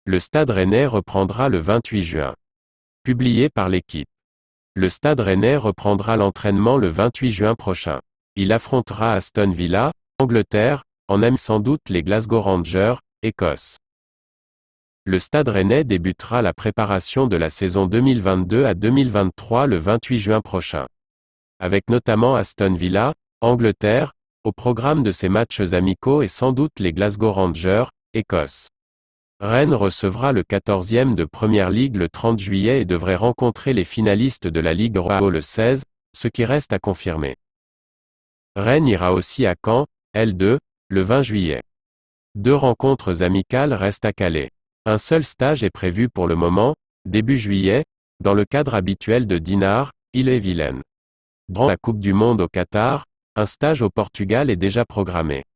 Le Stade Rennais reprendra le 28 juin. Publié par l'équipe. Le Stade Rennais reprendra l'entraînement le 28 juin prochain. Il affrontera Aston Villa, Angleterre, en aime sans doute les Glasgow Rangers, Écosse. Le Stade Rennais débutera la préparation de la saison 2022 à 2023 le 28 juin prochain. Avec notamment Aston Villa, Angleterre, au programme de ses matchs amicaux et sans doute les Glasgow Rangers, Écosse. Rennes recevra le 14e de Première Ligue le 30 juillet et devrait rencontrer les finalistes de la Ligue Europa le 16, ce qui reste à confirmer. Rennes ira aussi à Caen, L2, le 20 juillet. 2 rencontres amicales restent à caler. Un seul stage est prévu pour le moment, début juillet, dans le cadre habituel de Dinard, Ille-et-Vilaine. Dans la Coupe du Monde au Qatar, un stage au Portugal est déjà programmé.